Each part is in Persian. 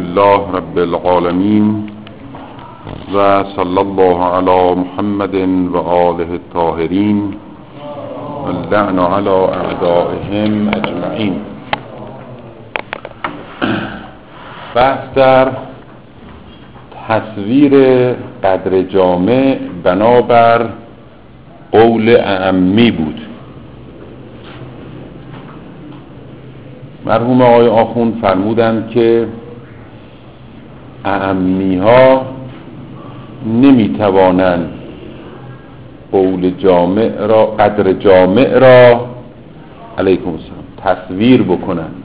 لله رب العالمين و صلی الله علی محمد و آله الطاهرین و اللعن علی اعدائهم اجمعین. بحث در تصویر قدر جامع بنابر قول اعمی بود. مرحوم آقای آخوند فرمودند که اعمی ها نمیتوانند قول جامع را، قدر جامع را علیکم السلام تصویر بکنند،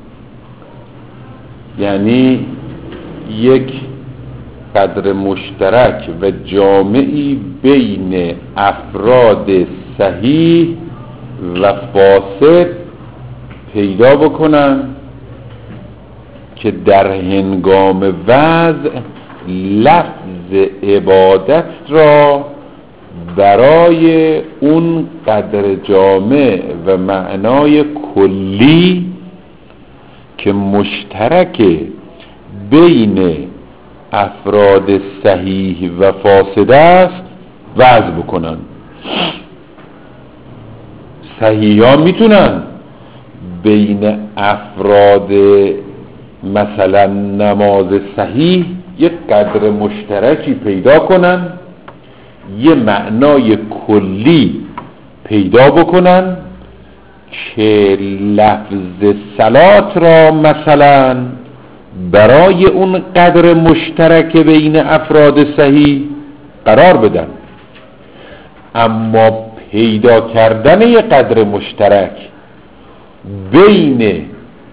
یعنی یک قدر مشترک و جامعی بین افراد صحیح و فاسد پیدا بکنن که در هنگام وضع لفظ عبادت را برای اون قدر جامع و معنای کلی که مشترک بین افراد صحیح و فاسد است وضع بکنن. صحیح ها میتونن بین افراد مثلا نماز صحیح یک قدر مشترکی پیدا کنن، یه معنای کلی پیدا بکنن که لفظ صلات را مثلا برای اون قدر مشترک بین افراد صحیح قرار بدن. اما پیدا کردن یک قدر مشترک بین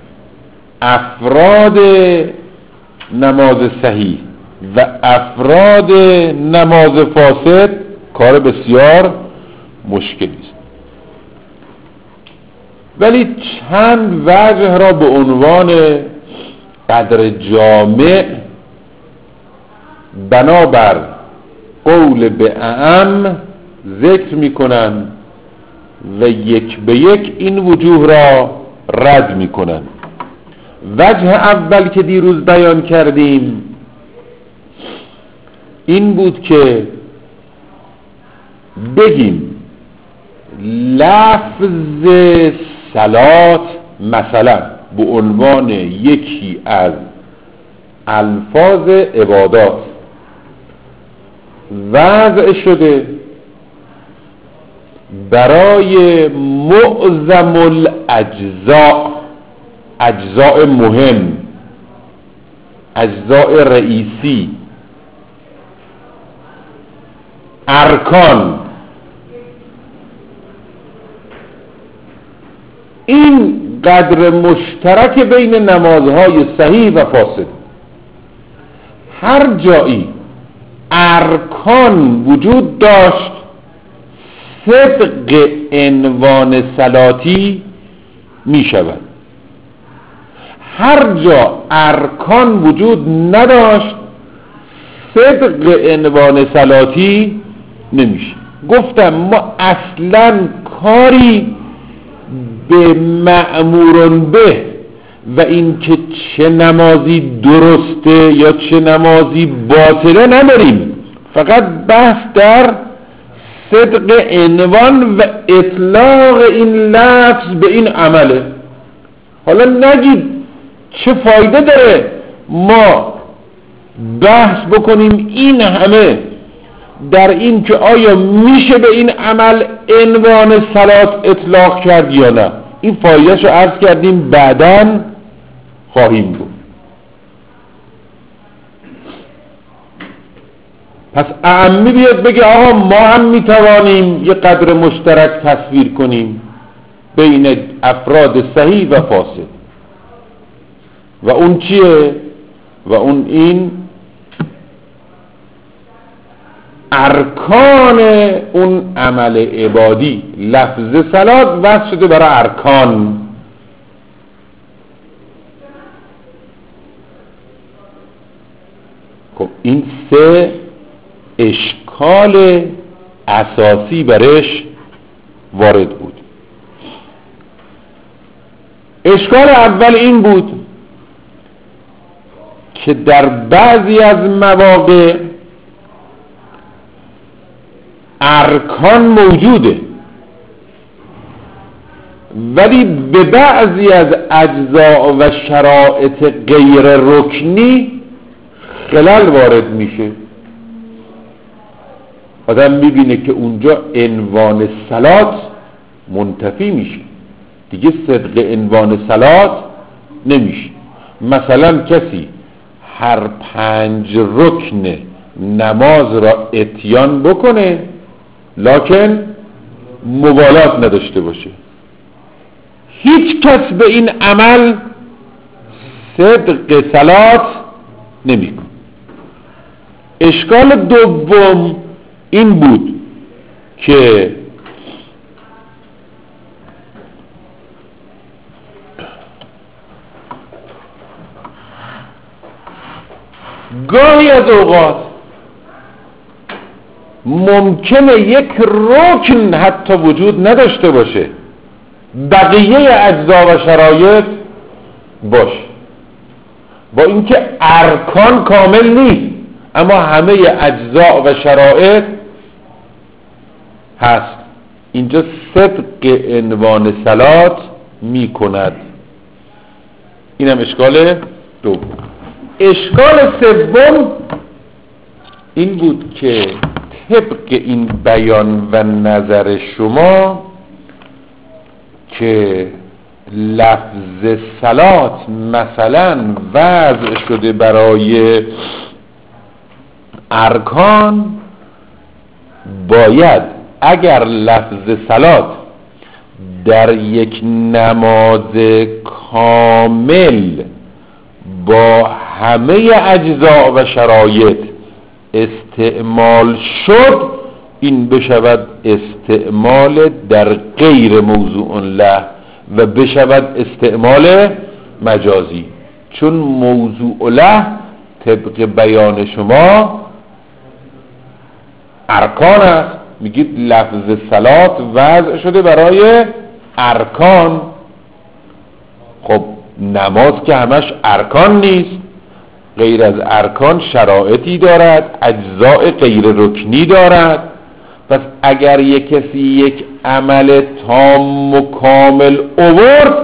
افراد نماز صحیح و افراد نماز فاسد کار بسیار مشکلی است. ولی چند وجه را به عنوان قدر جامع بنابر قول به اعم ذکر میکنن و یک به یک این وجوه را رد میکنن. وجه اول که دیروز بیان کردیم این بود که بگیم لفظ صلات مثلا به عنوان یکی از الفاظ عبادات وضع شده برای معظم اجزاء مهم، اجزاء رئیسی، ارکان. این قدر مشترک بین نمازهای صحیح و فاسد. هر جایی ارکان وجود داشت صدق عنوان صلاتی می شود. هر جا ارکان وجود نداشت صدق عنوان صلاتی نمیشه. گفتم ما اصلا کاری به مأمور به و این که چه نمازی درسته یا چه نمازی باطله نداریم. فقط بحث در صدق عنوان و اطلاق این لفظ به این عمله. حالا نگید چه فایده داره ما بحث بکنیم این همه در این که آیا میشه به این عمل عنوان صلات اطلاق کرد یا نه. این فایدهشو عرض کردیم، بعداً خواهیم گفت. پس اعمی بیاد بگه آقا ما هم میتوانیم یه قدر مشترک تصویر کنیم بین افراد صحیح و فاسد. و اون چیه؟ و اون این ارکان اون عمل عبادی. لفظ صلات وضع شده برای ارکان. خب این سه اشکال اساسی برش وارد بود. اشکال اول این بود که در بعضی از مواقع ارکان موجوده ولی به بعضی از اجزا و شرایط غیر رکنی خلل وارد میشه. آدم میبینه که اونجا عنوان صلات منتفی میشه، دیگه صدق عنوان صلات نمیشه. مثلا کسی هر 5 رکن نماز را اتیان بکنه لکن مبالات نداشته باشه، هیچ کس به این عمل صدق صلات نمیکنه. اشکال دوم این بود که گاهی از اوقات ممکنه یک رکن حتی وجود نداشته باشه، بقیه اجزا و شرایط باشه، با اینکه ارکان کامل نیست اما همه اجزا و شرایط هست. اینجا صدق عنوان صلات می کند. اینم اشکال دوم. اشکال سوم این بود که طبق این بیان و نظر شما که لفظ صلات مثلا وضع شده برای ارکان، باید اگر لفظ صلات در یک نماز کامل با همه اجزا و شرایط استعمال شد، این بشود استعمال در غیر موضوع له و بشود استعمال مجازی، چون موضوع له طبق بیان شما ارکان است. میگید لفظ صلات وضع شده برای ارکان. خب نماز که همش ارکان نیست، غیر از ارکان شرایطی دارد، اجزاء غیر رکنی دارد. پس اگر یک کسی یک عمل تام و کامل آورد،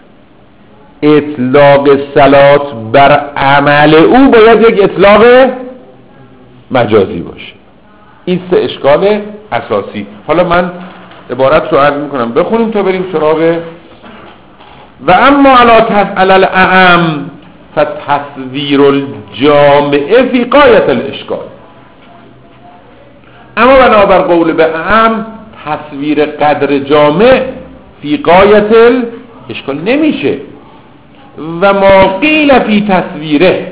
اطلاق صلات بر عمل او باید یک اطلاق مجازی باشه. این سه اشکال اساسی. حالا من عبارت رو عرض میکنم، بخونیم تا بریم سراغ. و اما علی الاعم فتصویر الجامعه فی غایت الاشکال. اما بنابر قول به اعم تصویر قدر جامع فی غایت الاشکال نمیشه. و ما قیل فی تصویره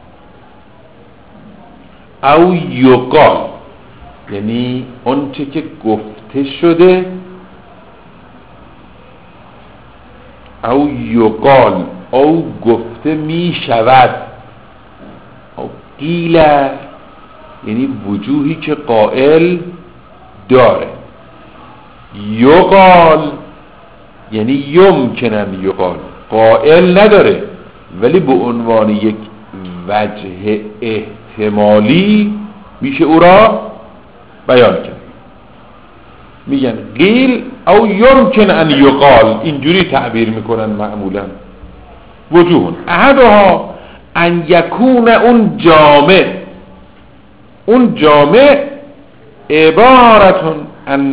او یقال، یعنی اون چه که گفته شده، او یقال او گفته می شود، او قیل یعنی وجوهی که قائل داره، یقال یعنی یمکنن یقال قائل نداره ولی به عنوان یک وجه احتمالی میشه او را بیان کرد. میگن قیل او یمکن ان یقال، اینجوری تعبیر میکنن معمولا. وجوه احدها ان یکون اون جامع عبارتن عن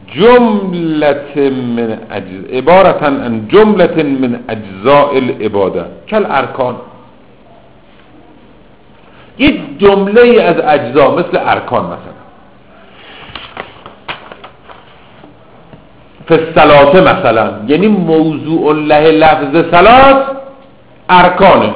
جملة من اجزاء العباده کل ارکان. یک جمله از اجزا مثل ارکان، مثلا فالصلاة مثلا، یعنی موضوع له لفظ صلات ارکانه.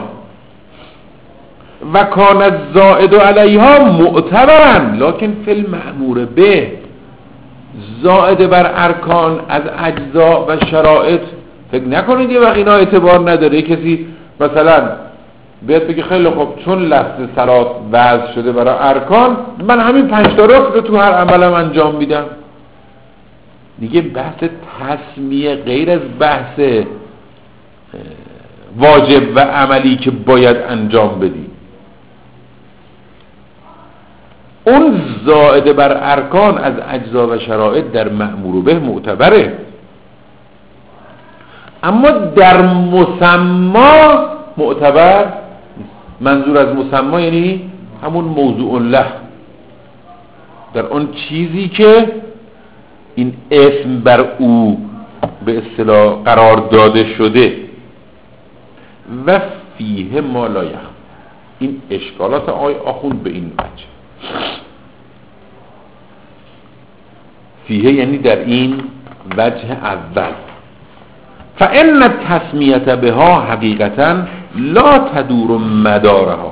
و کان الزائد علیها معتبرا لکن فی المأمور به، زائد بر ارکان از اجزا و شرایط فکر نکنید یه وقت اینا اعتبار نداره. کسی مثلا بیاد بگه خیلی خوب چون لفظ صلات وضع شده برای ارکان، من همین 5 تا رکن رو تو هر عملم انجام میدم. دیگه بحث تسمیه غیر از بحث واجب و عملی که باید انجام بدی. اون زائد بر ارکان از اجزا و شرایط در مأمور به معتبره، اما در مسما معتبر نیست. منظور از مسما یعنی همون موضوع له، در اون چیزی که این اسم بر او به اصطلاح قرار داده شده. و فیه ما لا یخفی، این اشکالات آقای آخوند به این وجه. فیه یعنی در این وجه اول، فإن التسمیة بها حقیقتا لا تدور مدارها،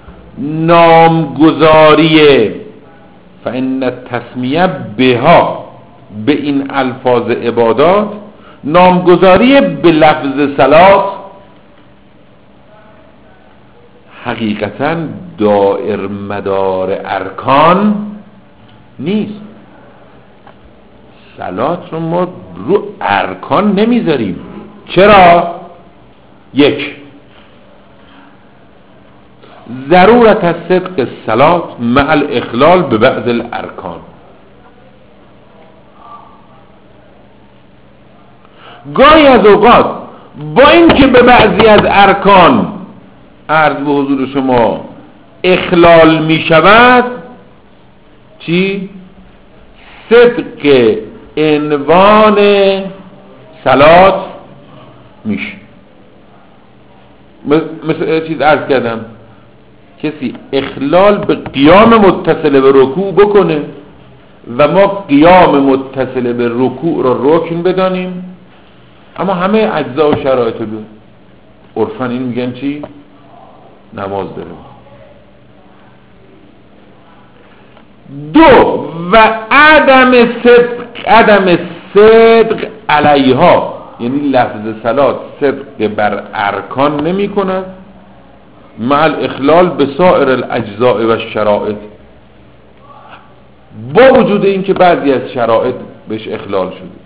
نامگذاری فإن التسمیة بها به این الفاظ عبادات، نامگذاری به لفظ صلات حقیقتا دائر مدار ارکان نیست. صلات رو ما رو ارکان نمیذاریم. چرا؟ یک، ضرورت صدق الصلات مع الاخلال به بعض الارکان. گاهی از اوقات با اینکه به بعضی از ارکان عرض به حضور شما اخلال می شود، چی؟ صدق عنوان صلات میشه. مثل چیز عرض کردم، کسی اخلال به قیام متصل به رکوع بکنه و ما قیام متصل به رکوع را رکن بدانیم، اما همه اجزا و شرایط به عرفاً این میگن چی؟ نماز داره. دو، و عدم صدق علیها، یعنی لفظ صلات صدق بر ارکان نمی کند مع الاخلال به سایر الاجزاء و شرایط، با وجود این که بعضی از شرایط بهش اخلال شده.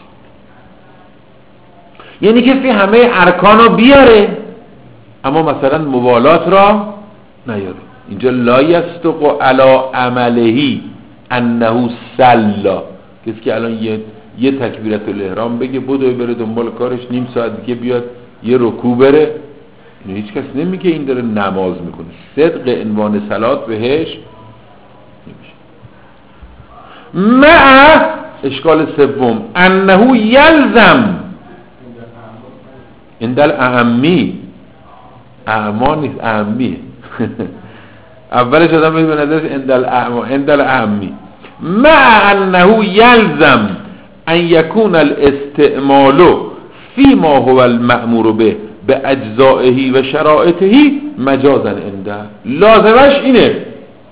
یعنی کسی همه ارکان رو بیاره اما مثلا موالات را نیاره. اینجا لا یصدق علی عملهی انه صلا، کسی که الان یه تکبیرت الاحرام بگه بدوی بره دنبال کارش، نیم ساعت دیگه بیاد یه رکوع بره، اینو هیچ کس نمیگه این داره نماز میکنه. صدق عنوان صلات بهش نمیشه. مع اشکال سوم انه یلزم اندل اعمی، اعما نیست اعمیه اولش آدم به نظرش اندل اعمی. مع انه یلزم ان یکون الاستعمال فی ما هو المأمور به به اجزائه و شرائطه مجازا انده، لازمش اینه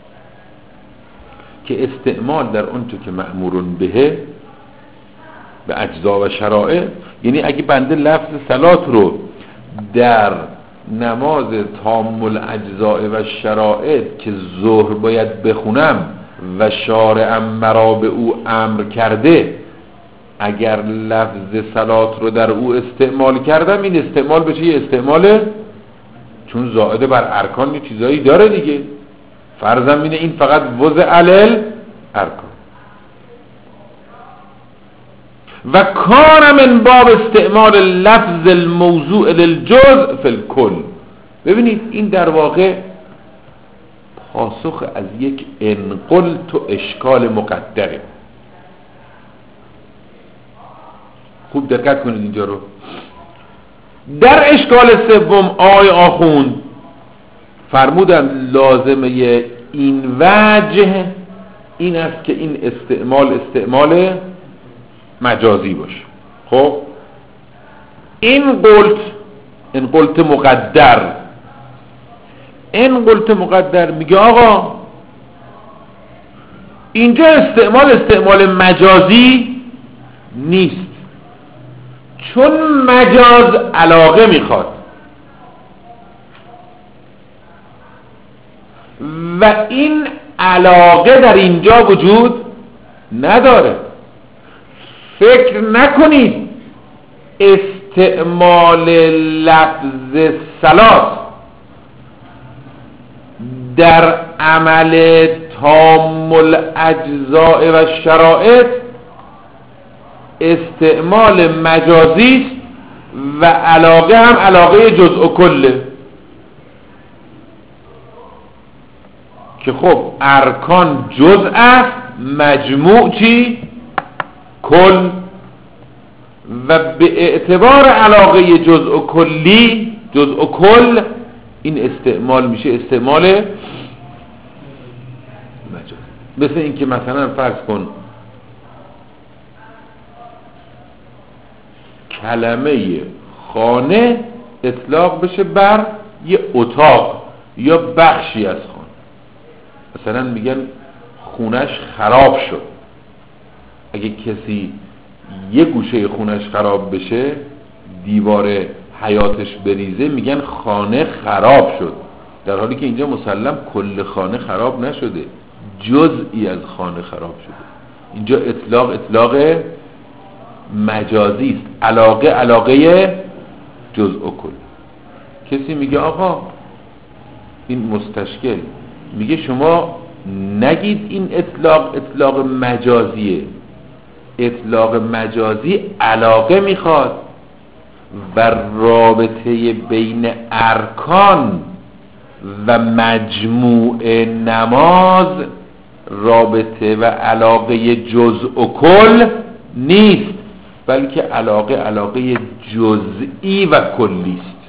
که استعمال در اون تو که مأمورون به اجزا و شرائط، یعنی اگه بنده لفظ صلات رو در نماز تام الاجزاء و شرائط که ظهر باید بخونم و شارعم مرا به او امر کرده، اگر لفظ صلات رو در او استعمال کردم، این استعمال بشه یه استعماله چون زائده بر ارکان یه چیزایی داره دیگه، فرضم اینه این فقط وضع علل ارکان. و کان من باب استعمال لفظ الموضوع للجزء فی الکل. ببینید این در واقع پاسخ از یک انقلت و اشکال مقدره. خوب دقت کنید اینجا رو. در اشکال سوم آقای آخوند فرمودن لازمه این وجه این است که این استعمال مجازی باشه. خب این قلت مقدر میگه آقا اینجا استعمال مجازی نیست، چون مجاز علاقه میخواد و این علاقه در اینجا وجود نداره. فکر نکنید استعمال لفظ صلات در عمل تام الاجزاء و شرائط استعمال مجازی است و علاقه هم علاقه جزء و کله، که خب ارکان جزء است، مجموع چی؟ کل. و به اعتبار علاقه جزء و کلی، جزء و کل، این استعمال میشه استعمال مجازی. مثل این که مثلا فرض کن کلمه خانه اطلاق بشه بر یه اتاق یا بخشی از خانه. مثلا میگن خونش خراب شد. اگه کسی یه گوشه خونش خراب بشه، دیوار حیاتش بریزه، میگن خانه خراب شد، در حالی که اینجا مسلم کل خانه خراب نشده، جزئی از خانه خراب شده. اینجا اطلاق مجازی است، علاقه جزء و کل. کسی میگه آقا این مستشکل، میگه شما نگید این اطلاق مجازیه. اطلاق مجازی علاقه میخواد و رابطه بین ارکان و مجموع نماز رابطه و علاقه جزء و کل نیست، بلکه علاقه جزئی و کلی است.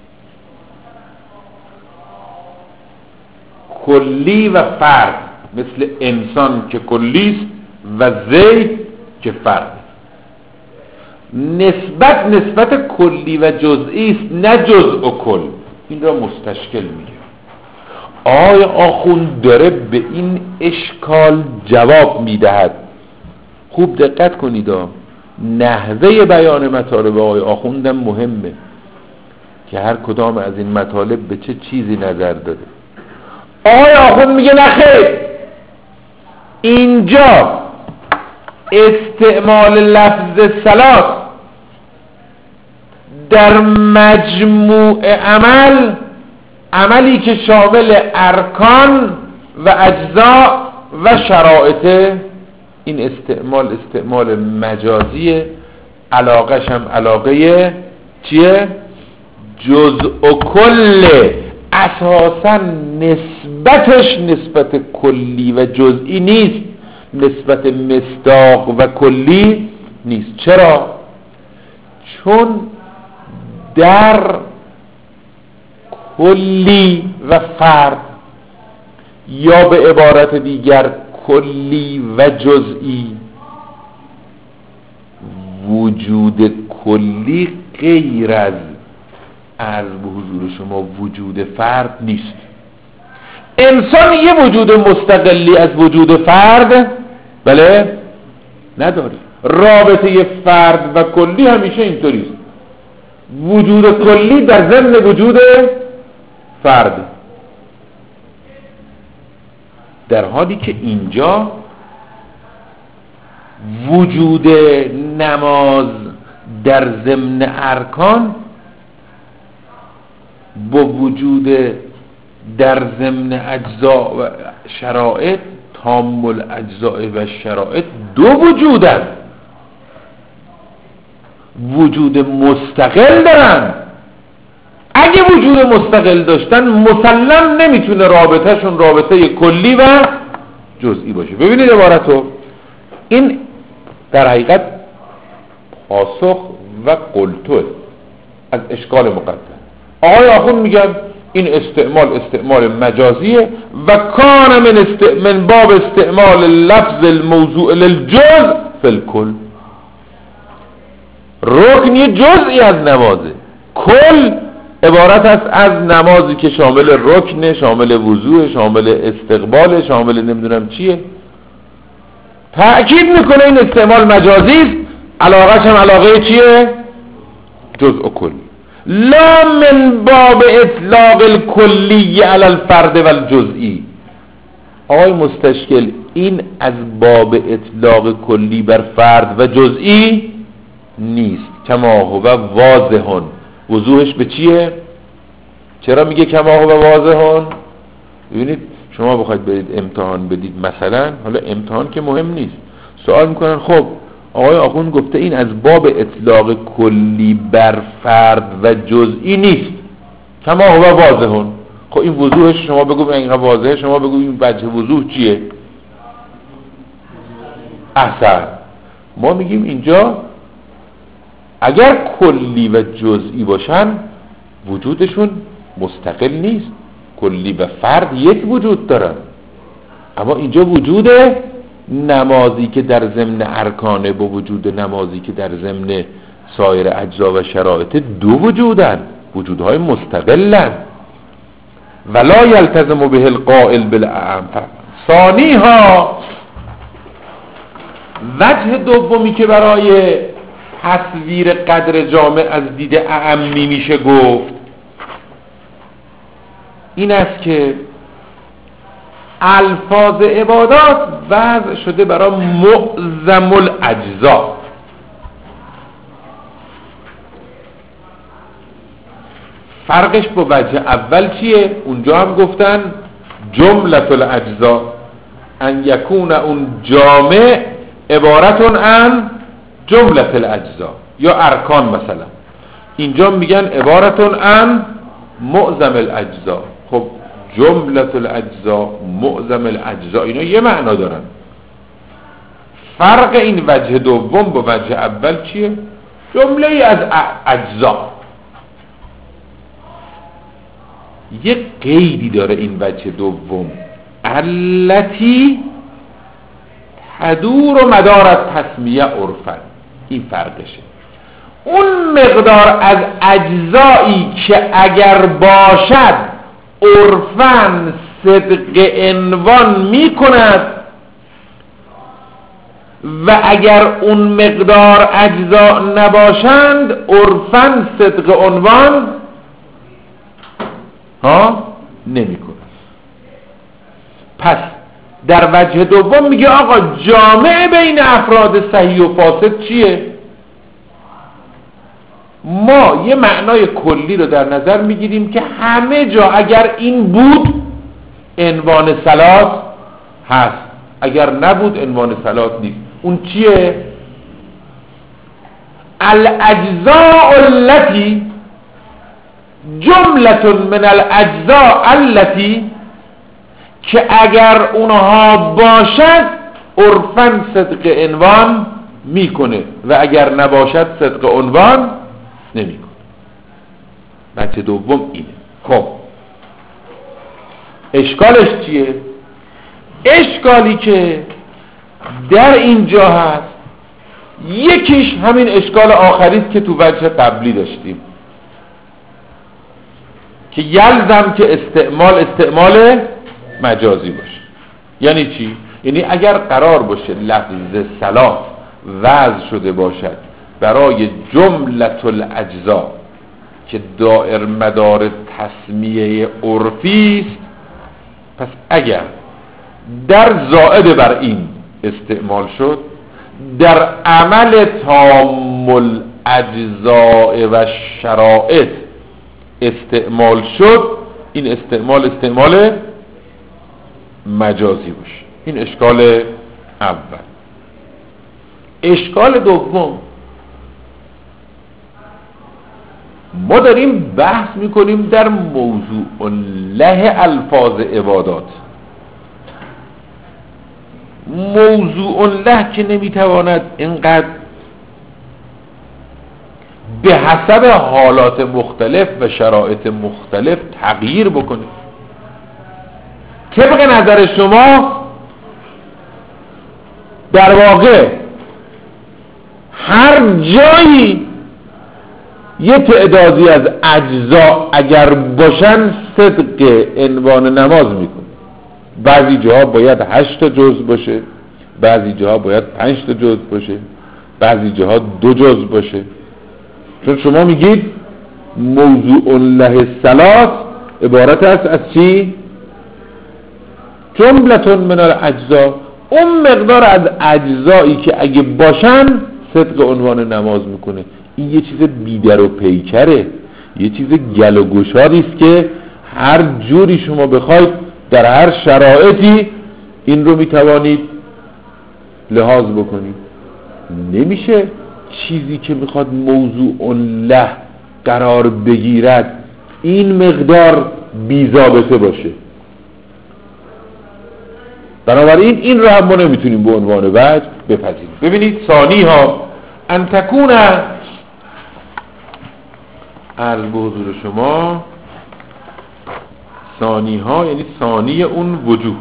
کلی و فرد، مثل انسان که کلی است و زید که فرد. نسبت کلی و جزئی است، نه جزء و کل. این را مستشکل میگه. آقای آخوند داره به این اشکال جواب میدهد. خوب دقت کنید، نحوه بیان مطالب آقای آخوندم مهمه که هر کدام از این مطالب به چه چیزی نظر داره. آقای آخوند میگه نخیر، اینجا استعمال لفظ صلات در مجموع عملی که شامل ارکان و اجزا و شرائط، این استعمال مجازیه، علاقش هم علاقه چیه؟ جزء و کله. اساسا نسبتش نسبت کلی و جزئی نیست، نسبت مصداق و کلی نیست. چرا؟ چون در کلی و فرد، یا به عبارت دیگر کلی و جزئی، وجود کلی غیر از عرض به حضور شما وجود فرد نیست. انسان یه وجود مستقلی از وجود فرد بله نداره. رابطه فرد و کلی همیشه اینطوریست، وجود کلی در ضمن وجود فرد، در حالی که اینجا وجود نماز در ضمن ارکان با وجود در ضمن اجزا و شرائط، تام الاجزاء و شرائط، دو وجودن، وجود مستقل دارن. اگه وجود مستقل داشتن مسلم نمیتونه رابطهشون رابطه کلی و جزئی باشه. ببینید عبارتو، این در حقیقت پاسخ و قلتو از اشکال مقدم. آقای آخوند میگن این استعمال مجازیه و کان من باب استعمال لفظ الموضوع للجزء فی الکل. رکن یه جزئی از نمازه، کل عبارت است از نمازی که شامل رکن، شامل وضوع، شامل استقبال، شامل نمیدونم چیه. تأکید میکنه این استعمال مجازی است، علاقهش هم علاقه چیه؟ جزء و کل. لا من باب اطلاق الکلی علی الفرد و الجزئی. آقای مستشکل، این از باب اطلاق کلی بر فرد و جزئی نیست. کما هو واضحون. وضوحش به چیه؟ چرا میگه کما هو واضحون؟ ببینید شما بخواید برید امتحان بدید مثلا، حالا امتحان که مهم نیست، سوال میکنن خب آقای آخوند گفته این از باب اطلاق کلی بر فرد و جزئی نیست، کما هو واضحون. خب این وضوحش شما بگو، اینقدر واضحه شما بگو این وجه وضوح چیه؟ احسن. ما میگیم اینجا اگر کلی و جزئی باشن وجودشون مستقل نیست، کلی و فرد یک وجود دارن، اما اینجا وجود نمازی که در ضمن ارکانه با وجود نمازی که در ضمن سایر اجزا و شرایط دو وجودن، وجودهای مستقلن. ولا یلتزم به القائل بالاعم. ثانیها، وجه دومی که برای تصویر قدر جامع از دید اعمی میشه گفت این است که الفاظ عبادات وضع شده برای معظم الاجزا. فرقش با وجه اول چیه؟ اونجا هم گفتن جملة الاجزا، ان یکون اون جامع عبارتون عن جملة الاجزا یا ارکان مثلا، اینجا میگن عبارتون عن معظم الاجزا. خب جملة الاجزا، معظم الاجزا، اینا یه معنا دارن. فرق این وجه دوم با وجه اول چیه؟ جمله ای از اجزا. یه قیدی داره این وجه دوم، التی تدور مدار تسمیه عرفا. این فرقشه. اون مقدار از اجزایی که اگر باشد عرفاً صدق عنوان می کند و اگر اون مقدار اجزا نباشند عرفاً صدق عنوان نمی کند. پس در وجه دوم میگه آقا جامع بین افراد صحیح و فاسد چیه؟ ما یه معنای کلی رو در نظر میگیریم که همه جا اگر این بود عنوان صلات هست، اگر نبود عنوان صلات نیست. اون چیه؟ الاجزاء التي جملة من الاجزاء التي، که اگر اونها باشد عرفاً صدق عنوان میکنه و اگر نباشد صدق عنوان نمیکنه. بچه دوم اینه. خب اشکالش چیه؟ اشکالی که در اینجا هست یکیش همین اشکال آخریست که تو وجه قبلی داشتیم که یلزم که استعمال مجازی باشه. یعنی چی؟ یعنی اگر قرار باشه لفظ صلاة وضع شده باشد برای جملة الاجزا که دائر مدار تسمیه عرفی است، پس اگر در زائد بر این استعمال شد، در عمل تام الاجزاء و شرائط استعمال شد، این استعمال مجازی باشه. این اشکال اول. اشکال دوم، ما داریم بحث میکنیم در موضوع له الفاظ عبادات. موضوع له که نمیتواند اینقدر به حسب حالات مختلف و شرایط مختلف تغییر بکنه. طبق نظر شما در واقع هر جایی یه تعدادی از اجزا اگر باشن صدق عنوان نماز میکنه. بعضی جاها باید 8 تا جزء باشه، بعضی جاها باید 5 تا جزء باشه، بعضی جاها 2 جزء باشه. چون شما میگید موضوع له صلات عبارت است از چی؟ جملة من الاجزا، اون مقدار از اجزایی که اگه باشن صدق عنوان نماز میکنه. این یه چیز بیدر و پیکره، یه چیز گل و گشادی است که هر جوری شما بخواید در هر شرایطی این رو میتوانید لحاظ بکنید. نمیشه چیزی که میخواد موضوع له قرار بگیرد این مقدار بی‌ضابطه باشه. بنابراین این رو هم ما نمیتونیم به عنوان وجه بپذیریم. ببینید ثانی ها ان تکون، عرض به حضور شما ثانی ها یعنی ثانی اون وجوه،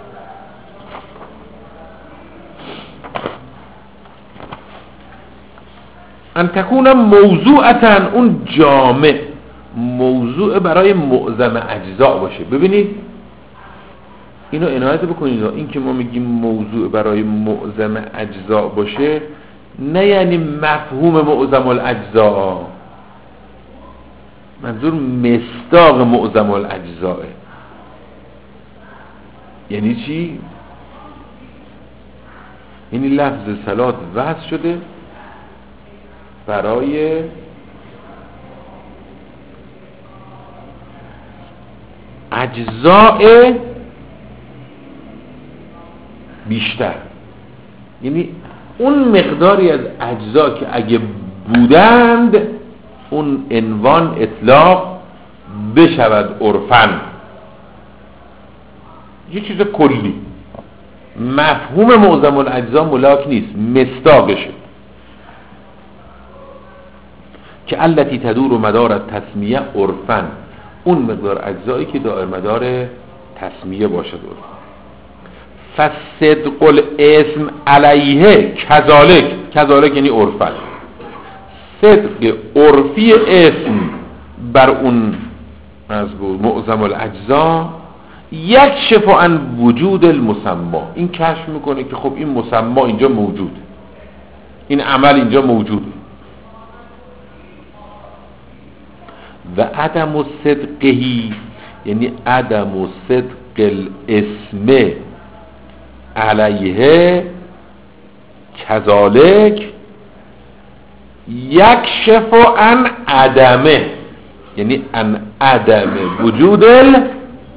ان تکون موضوعتن، اون جامع موضوع برای معظم اجزا باشه. ببینید اینو عنایت بکنید، این که ما میگیم موضوع برای معظم اجزا باشه نه یعنی مفهوم معظم الاجزا، منظور مصداق معظم الاجزاه. یعنی چی؟ یعنی لفظ صلات وضع شده برای اجزاء بیشتر، یعنی اون مقداری از اجزا که اگه بودند اون عنوان اطلاق بشود عرفاً یه چیز کلی، مفهوم معظم الاجزا ملاک نیست، مصداقشه که التی تدور مدار تسمیه عرفاً، اون مقدار اجزایی که دائر مدار تسمیه باشد عرفاً. فصدق الاسم علیه کذالک یعنی عرفاً، صدق عرفی اسم بر اون معظم الاجزا یکشف عن وجود المسما، این کشف میکنه که خب این مسما اینجا موجود، این عمل اینجا موجود. و عدم صدقهی یعنی عدم صدق الاسم علیه کذالک یکشف عن عدمه، یعنی عن عدم وجود المسما،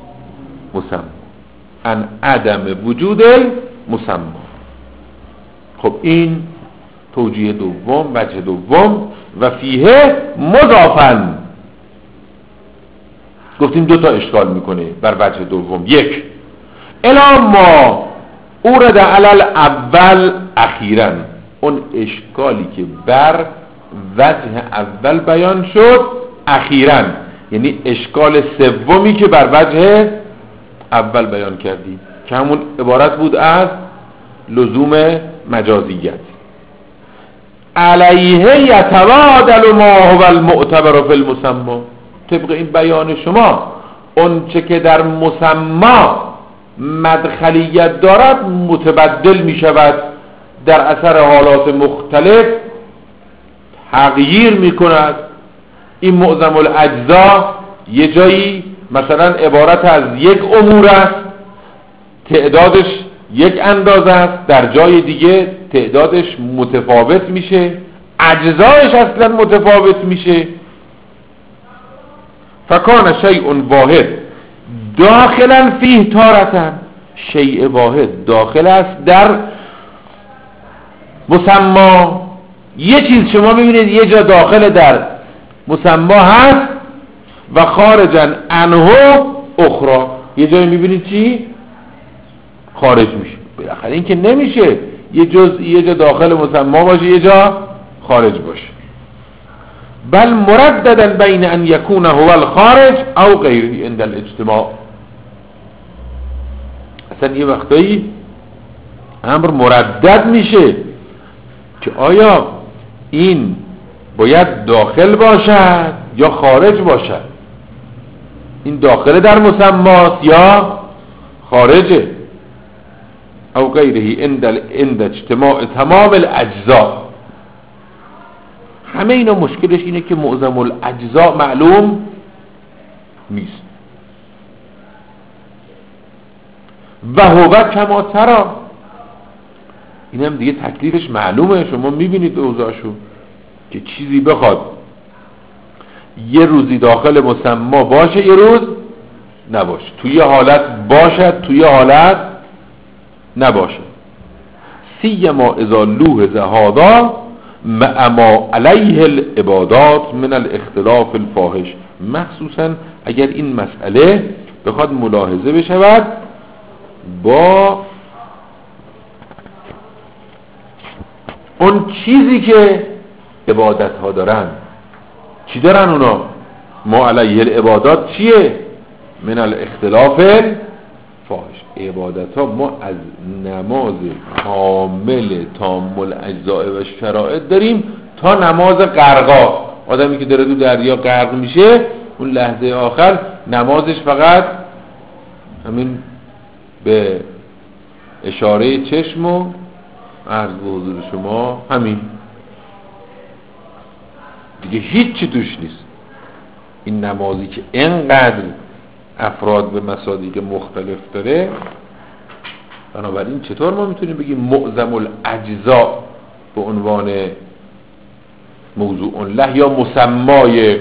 عن عدم وجود المسما. خب این توجیه دوم، وجه دوم. و فیه مضافن، گفتیم دو تا اشکال میکنه بر وجه دوم. یک، الا ما اورد علل اول اخیراً، اون اشکالی که بر وجه اول بیان شد اخیراً، یعنی اشکال سومی که بر وجه اول بیان کردیم که همون عبارت بود از لزوم مجازیت. علیه یتبادل ما هو المعتبر فی المسما، طبق این بیان شما اون چه که در مسما مدخلیت دارد متبدل می شود، در اثر حالات مختلف تغییر می کند. این معظم الاجزا یه جایی مثلا عبارت از یک امور است، تعدادش یک اندازه است، در جای دیگه تعدادش متفاوت میشه، اجزایش اصلا متفاوت میشه. فکان شیء واحد داخلا فیه تارتن، شیء واحد داخل است در مسما. یه چیز شما میبینید یه جا داخل در مسما هست و خارجن عنه اخرى، یه جایی میبینید چی؟ خارج میشه. بالاخره این که نمیشه یه جا داخل مسما باشه یه جا خارج باشه. بل مرددا بین ان یکون هو الخارج او غیره عند الاجتماع، اصلا یه وقتایی امر مردد میشه که آیا این باید داخل باشد یا خارج باشد، این داخل در مسماست یا خارجه. او غیره عند اجتماع تمام الاجزاء. همه اینا مشکلش اینه که معظم الاجزاء معلوم نیست. و هو کما ترى، این هم دیگه تکلیفش معلومه، شما میبینید اوضاعشو که چیزی بخواد یه روزی داخل مسما باشه یه روز نباشه، توی حالت باشد توی حالت نباشه. سیما اذا لوحظ هذا مع ما علیه العبادات من الاختلاف الفاحش، مخصوصا اگر این مسئله بخواد ملاحظه بشود با اون چیزی که عبادت ها دارن. چی دارن اونا؟ ما علیه العبادات چیه؟ من الاختلاف الفاحش. عبادت ها ما از نماز کامل تام الاجزاء و شرائط داریم تا نماز غرقا. آدمی که داره تو دریا غرق میشه اون لحظه آخر نمازش فقط همین به اشاره چشم و عرض به حضور شما همین دیگه، هیچ چی توش نیست. این نمازی که اینقدر افراد به مصادیق مختلف داره، بنابراین چطور ما میتونیم بگیم معظم الاجزاء به عنوان موضوع له یا مسمای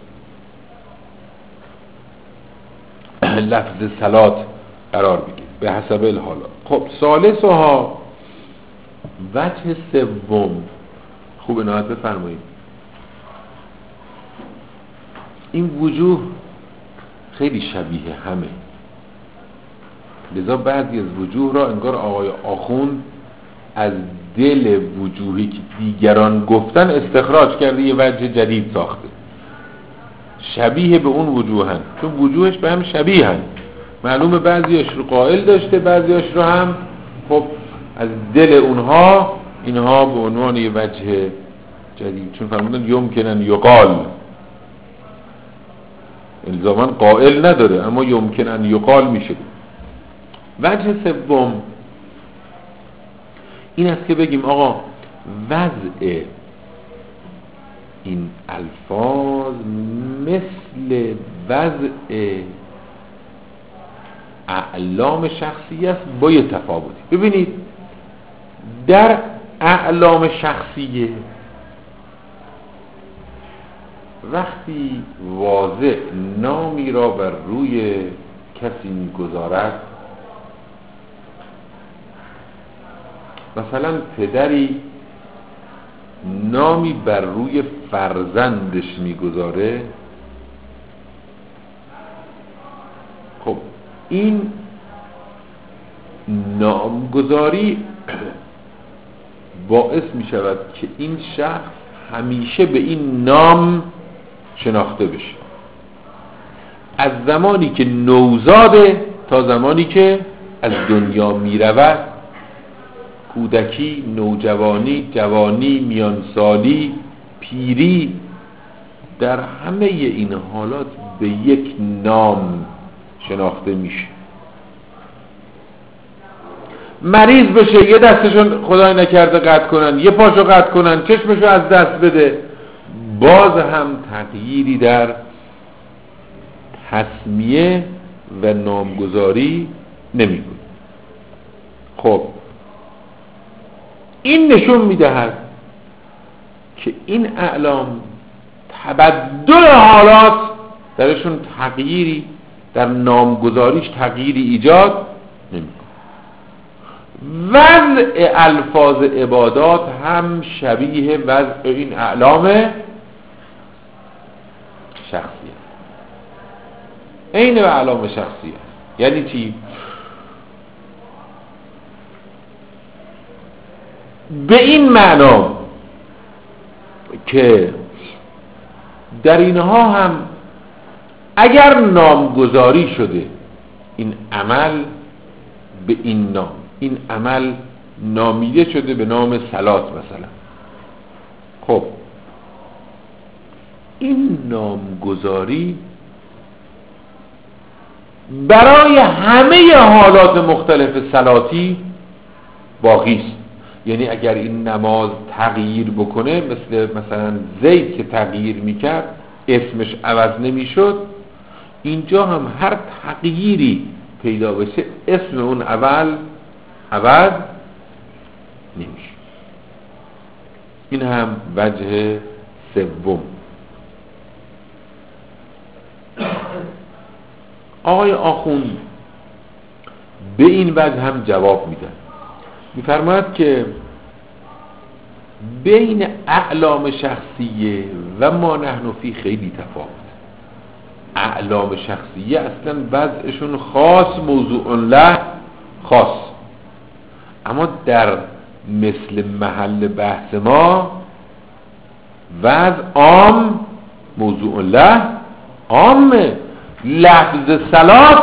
لفظ صلات قرار بگیر به حسب الحالات. خب ثالثها، وجه سوم، خوب عنایت بفرمایید. این وجوه خیلی شبیه همه، لذا بعضی از وجوه را انگار آقای آخوند از دل وجوهی که دیگران گفتن استخراج کرده یه وجه جدید ساخته، شبیه به اون وجوه هن، چون وجوهش به هم شبیه هن. معلومه بعضیش رو قائل داشته، بعضیش رو هم خب از دل اونها اینها به عنوان یه وجه جدید، چون فرمودن یمکنن یقال، الزاما قائل نداره اما یمکنن یقال میشه. وجه سوم این است که بگیم آقا وضع این الفاظ مثل وضع اعلام شخصی است با یه تفاوتی. ببینید در اعلام شخصیه وقتی واضح نامی را بر روی کسی می‌گذارد، مثلا پدری نامی بر روی فرزندش می‌گذاره، خب این نامگذاری باعث می‌شود که این شخص همیشه به این نام شناخته بشه، از زمانی که نوزاده تا زمانی که از دنیا میرود، کودکی، نوجوانی، جوانی، میانسالی، پیری، در همه این حالات به یک نام شناخته میشه. مریض بشه یه دستشون خدای نکرده قطع کنن، یه پاشو قطع کنن، چشمشو از دست بده، باز هم تغییری در تسمیه و نامگذاری نمی‌کنه. خب این نشون میدهد که این اعلام تبدل حالات درشون تغییری در نامگذاریش تغییری ایجاد نمی‌کنه. وضع الفاظ عبادات هم شبیه وضع این اعلام شخصیه، عین و اعلام شخصیه. یعنی چی؟ به این معنا که در اینها هم اگر نامگذاری شده این عمل به این نام، این عمل نامیده شده به نام صلات مثلا، خب این نامگذاری برای همه حالات مختلف صلاتی باقی است. یعنی اگر این نماز تغییر بکنه، مثلا زید که تغییر میکرد اسمش عوض نمیشد، اینجا هم هر تغییری پیدا بشه اسم اون اول عوض نمیشه. این هم وجه سوم. آقای آخوند به این وجه هم جواب میدن، میفرماید که بین اعلام شخصیه و ما نحن فی خیلی تفاوت. اعلام شخصیه اصلا وضعشون خاص، موضوع له خاص، اما در مثل محل بحث ما وضع عام، موضوع له عامه. لفظ صلات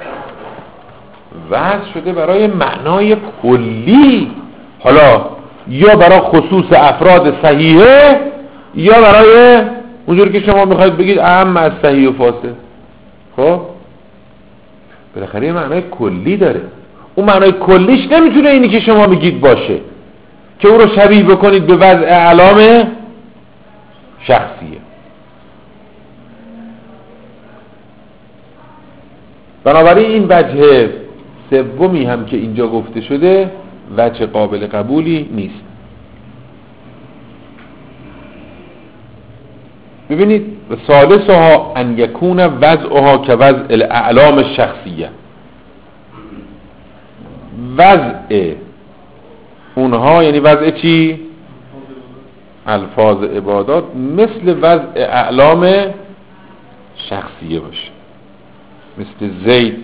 وضع شده برای معنای کلی، حالا یا برای خصوص افراد صحیحه یا برای اونجوری که شما میخواید بگید اعم از صحیح و فاسد. خب بالاخره معنای کلی داره. اون معنای کلیش نمیتونه اینی که شما میگید باشه که او رو شبیه بکنید به وضع اعلام شخصیه. بنابراین این وجه سومی هم که اینجا گفته شده وجه قابل قبولی نیست. ببینید ثالثها ان یکون وضعها که وضع الاعلام الشخصیه، وضع اونها یعنی وضع چی؟ الفاظ عبادات مثل وضع اعلام شخصیه باشه، مثل زید.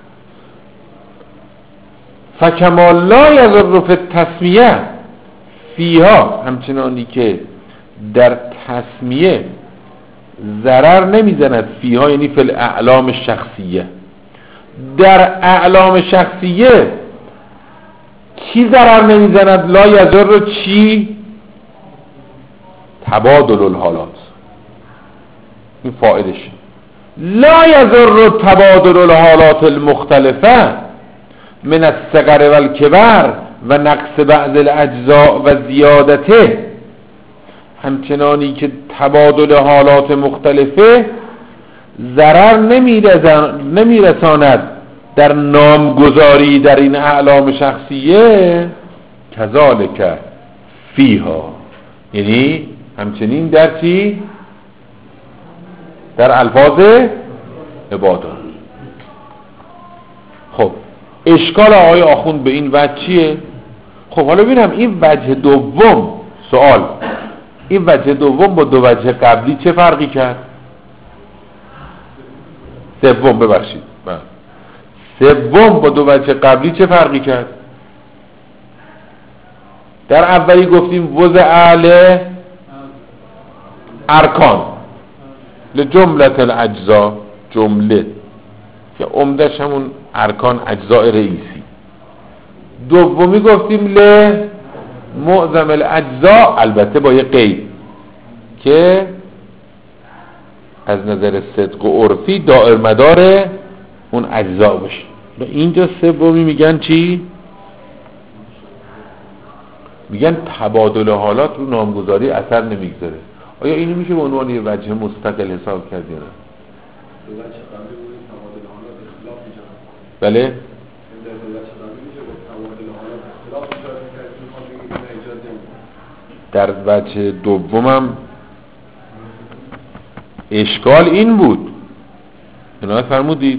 فکما لا یضر فی التسمیه فیها، همچنانی که در تسمیه ضرر نمیزند، فیها یعنی فی الاعلام شخصیه، در اعلام شخصیه چی ضرر نمیزند؟ لا یضر چی؟ تبادل الحالات. این فائدش لا یضر تبادل الحالات المختلفه من الصغر والکبر و نقص بعض الاجزاء و زیادته، همچنانی که تبادل حالات مختلفه ضرر نمیرساند در نامگذاری در این اعلام شخصیه، کذالک فیها، یعنی همچنین در چی؟ در الفاظ عبادات. خب اشکال آقای آخوند به این وجه چیه؟ خب حالا ببینم این وجه دوم، سوال، این وجه دوم با دو وجه قبلی چه فرقی کرد؟ سوم ببخشید، سوم با دو وجه قبلی چه فرقی کرد؟ در اولی گفتیم وضع اعلی ارکان لجملت الاجزاء، جمله که عمدش همون ارکان اجزاء رئیسی. دومی گفتیم معظم الاجزاء، البته با یه قید که از نظر صدق و عرفی دائر مدار اون اجزاء باشه. و اینجا سومی میگن چی؟ میگن تبادل حالات رو نامگذاری اثر نمیگذاره. آیا اینو میشه به عنوان یه وجه مستقل حساب کرد یا نه؟ بله؟ در وجه دومم اشکال این بود، عنایت فرمودید؟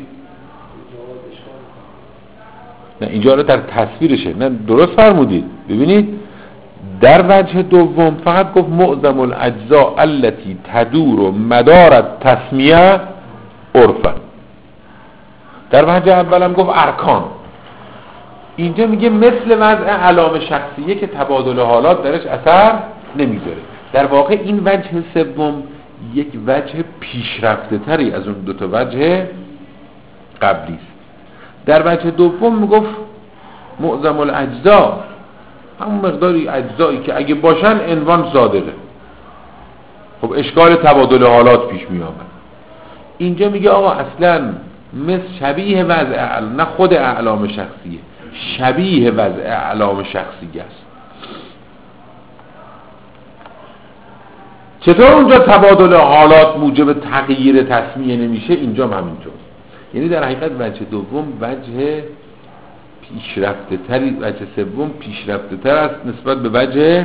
نه اینجا رو در تصویرشه، نه درست فرمودید. ببینید در وجه دوم فقط گفت معظم الاجزاء التي تدور مدار التسمیه عرفا. در وجه اولم گفت ارکان. اینجا میگه مثل وضع علامه شخصیه که تبادل حالات درش اثر نمیذاره. در واقع این وجه سوم یک وجه پیشرفته تری از اون دوتا وجه قبلی است. در وجه دوم میگفت معظم الاجزاء، همون مقداری اجزایی که اگه باشن عنوان صادقه. خب اشکال تبادل حالات پیش می آمد. اینجا میگه آقا اصلا مثل شبیه وضع نه خود اعلام شخصیه، شبیه وضع اعلام شخصیه است. چطور اونجا تبادل حالات موجب تغییر تسمیه نمیشه؟ اینجا هم همینطور. یعنی در حقیقت وجه دوم وجه پیشرفته تری، وجه سوم پیشرفته تر است نسبت به وجه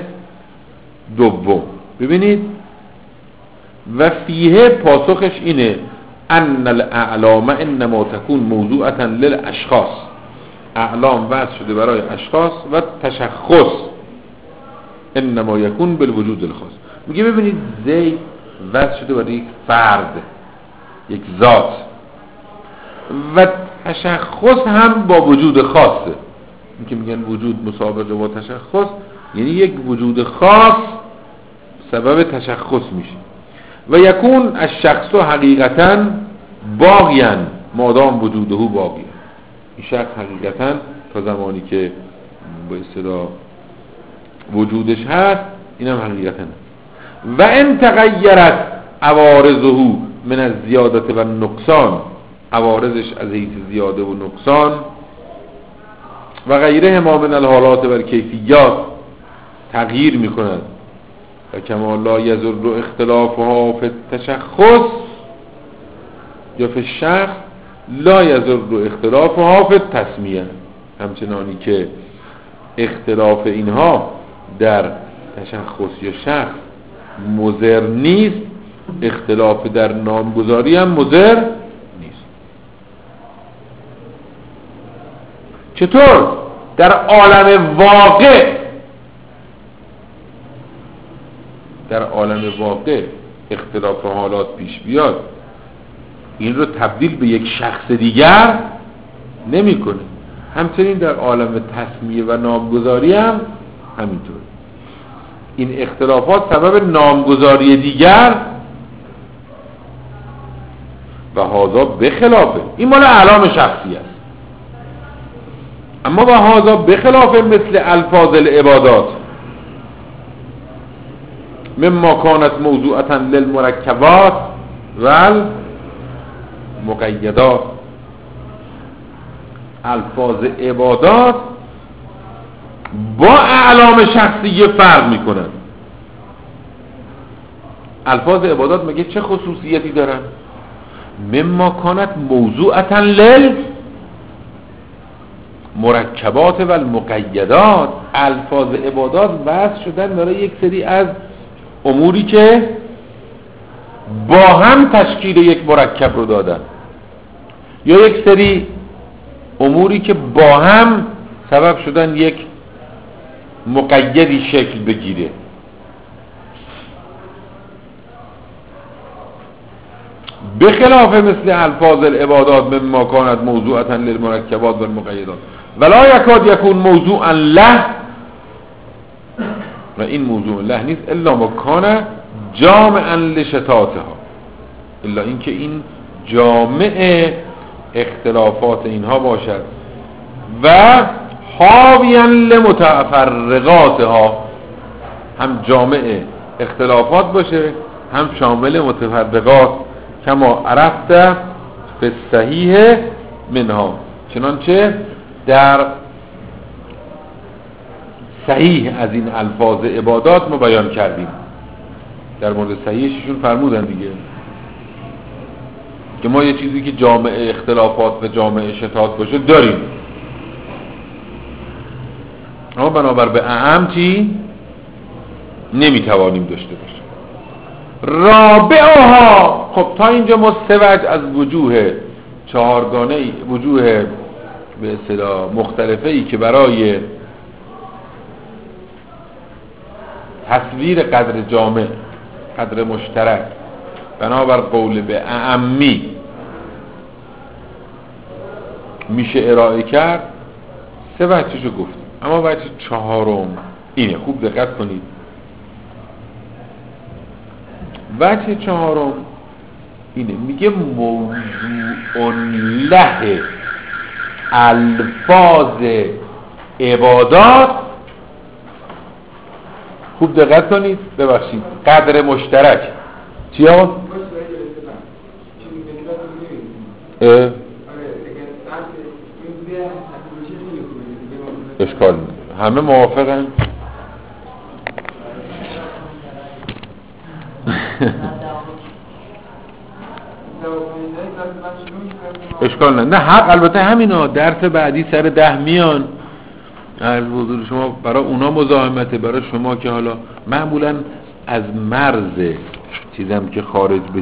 دوم. ببینید و فیه پاسخش اینه ان الاعلام انما تكون موضوعة للاشخاص، اعلام وضع شده برای اشخاص و تشخص انما یکون بالوجود الخاص. میگه ببینید زید وضع شده برای یک فرد، یک ذات، و تشخص هم با وجود خاصه. این که میگن وجود مسابقه با تشخص، یعنی یک وجود خاص سبب تشخص میشه. و یکون الشخص حقیقتا باقیاً مادام وجوده باقی، این شخص حقیقتا تا زمانی که به اصطلاح وجودش هست اینم حقیقتا. و ان تغیرت عوارضه من الزیادت و نقصان، عوارضش از حیث زیاده و نقصان و غیره ما من الحالات و کیفیات تغییر میکند و کما لا یضر اختلافها فی التشخص یا فی الشخص لا یضر اختلافها فی التسمیه، همچنانی که اختلاف اینها در تشخص یا شخص مضر نیست، اختلاف در نامگذاری هم مضر نیست. چطور در عالم واقع، در عالم واقع اختلاف حالات پیش بیاد، این رو تبدیل به یک شخص دیگر نمی کنه. همچنین در عالم تسمیه و نامگذاری هم همینطور. این اختلافات سبب نامگذاری دیگر و هذا بخلافه، این مال اعلام شخصی است. اما و هذا بخلافه مثل الفاظ العبادات مما كانت موضوعة للمركبات والمقيدات. الفاظ عبادات با اعلام شخصی فرق میکنن. الفاظ عبادات مگه چه خصوصیتی دارن؟ مما كانت موضوعة للمركبات والمقيدات. الفاظ عبادات وضع شدن برای یک سری از اموری که با هم تشکیل یک مرکب رو دادن، یا یک سری اموری که با هم سبب شدن یک مقیدی شکل بگیره. بخلاف مثل الفاظ العبادات مما كانت موضوعة للمركبات والمقيدات ولا يكاد يكون موضوعا له، و این موضوع له نیست الا ما کان جامعا لشتاتها، الا اینکه این جامع اختلافات اینها باشد و حاویا لمتفرقاتها، هم جامع اختلافات باشه هم شامل متفرقات. کما عرفت فی الصحیح منها، چنانچه در صحیح از این الفاظ عبادات ما بیان کردیم. در مورد صحیحشون فرمودن دیگه که ما یه چیزی که جامع اختلافات و جامع شتات باشه داریم، اما بنابر به اعم چی نمیتوانیم داشته باشیم. رابعها، خب تا اینجا ما سه وجه از وجوه چهارگانه، وجوه به اصطلاح مختلفه ای که برای تصویر قدر جامع، قدر مشترک بنابر قول به اعمی میشه ارائه کرد، سه وجهشو گفتیم. اما وجه چهارم اینه، خوب دقت کنید. وجه چهارم اینه، میگه موضوع له الفاظ عبادات، خوب دقت کنید، ببخشید، قدر مشترک چی ها؟ اشکال همه موافقن؟ اشکال نه حق. البته همینا درس بعدی سر 10 میان از حضور شما، برای اونا مزاحمته، برای شما که حالا معمولا از مرز چیزم که خارج